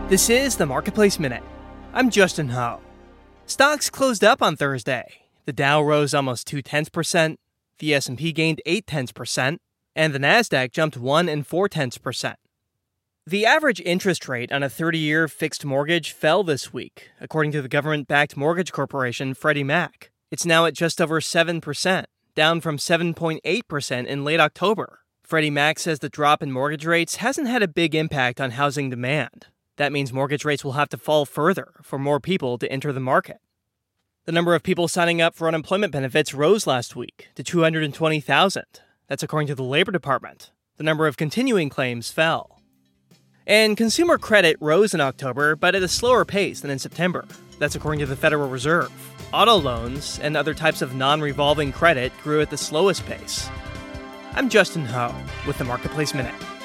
This is the Marketplace Minute. I'm Justin Ho. Stocks closed up on Thursday. The Dow rose almost 0.2%, the S&P gained 0.8%, and the Nasdaq jumped 1.4%. The average interest rate on a 30-year fixed mortgage fell this week, according to the government-backed mortgage corporation Freddie Mac. It's now at just over 7%, down from 7.8% in late October. Freddie Mac says the drop in mortgage rates hasn't had a big impact on housing demand. That means mortgage rates will have to fall further for more people to enter the market. The number of people signing up for unemployment benefits rose last week to 220,000. That's according to the Labor Department. The number of continuing claims fell. And consumer credit rose in October, but at a slower pace than in September. That's according to the Federal Reserve. Auto loans and other types of non-revolving credit grew at the slowest pace. I'm Justin Ho with the Marketplace Minute.